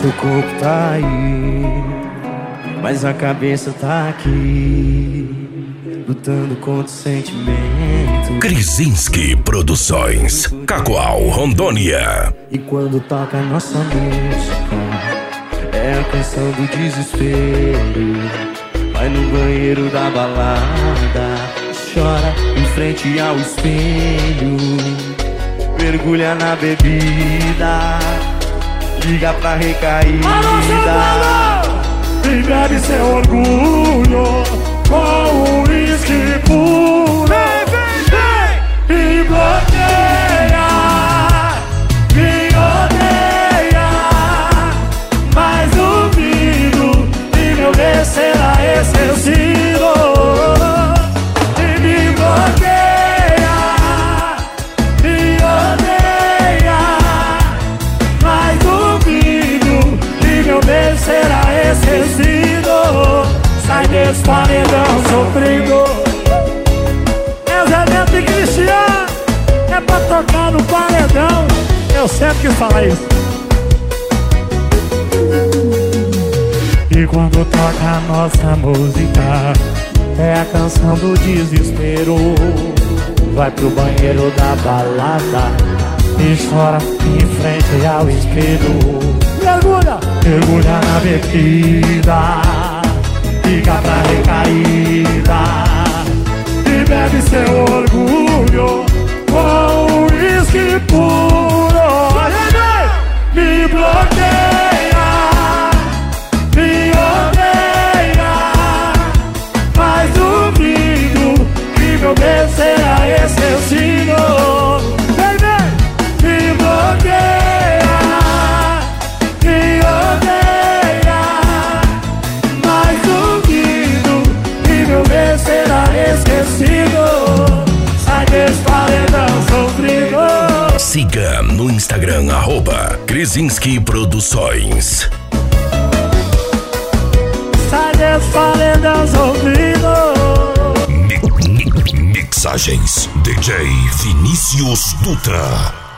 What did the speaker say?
Seu corpo tá aí, mas a cabeça tá aqui, lutando contra o sentimento. Krzyzynski Produções, Cacoal, Rondônia. E quando toca a nossa música, é a canção do desespero. Vai no banheiro da balada, chora em frente ao espelho, mergulha na bebida, liga pra recaída e bebe seu orgulho com uísque puro. E bloqueia, me odeia, mas duvido que meu bem será esquecido. E me bloqueia, me odeia, mas duvido que meu bem será esquecido. Sai desse paredão sofrido. Zé e Cristiano, é pra tocar no paredão. Eu sempre quis falar isso. E quando toca a nossa música, é a canção do desespero. Vai pro banheiro da balada e chora em frente ao espelho. Mergulha, mergulha na bebida, fica pra recaída e bebe seu orgulho com uísque puro. Me bloqueia, me odeia, mas duvido que meu bem será esquecido. Me bloqueia, me odeia, mas duvido que meu bem será esquecido. Sai desse paredão sofrido. Siga no Instagram, @Krzyzynski Produções. Sai desse paredão sofrido. Mixagens DJ Vinícius Dutra.